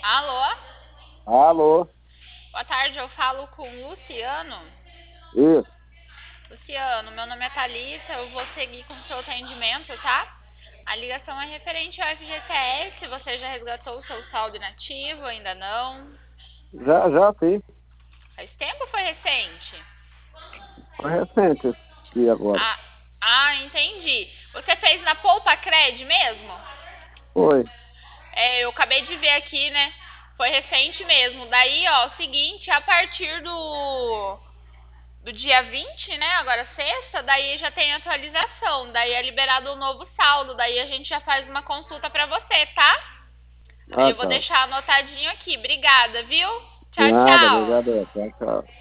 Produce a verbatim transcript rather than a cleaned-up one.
Alô? Alô? Boa tarde, eu falo com o Luciano. Isso. Luciano, meu nome é Thalita, eu vou seguir com o seu atendimento, tá? A ligação é referente ao F G T S, você já resgatou o seu saldo inativo, ainda não? Já, já sim. Faz tempo ou foi recente? Foi recente esse dia agora. Ah, ah, entendi. Você fez na Poupa Cred mesmo? Foi. É, eu acabei de ver aqui, né? Foi recente mesmo. Daí, ó, o seguinte, a partir do do dia vinte, né? Agora sexta, daí já tem atualização, daí é liberado o novo saldo, daí a gente já faz uma consulta pra você, tá? Aí Ah, eu vou tá. deixar anotadinho aqui. Obrigada, viu? Tchau, Nada, tchau. obrigado. Tchau, tchau.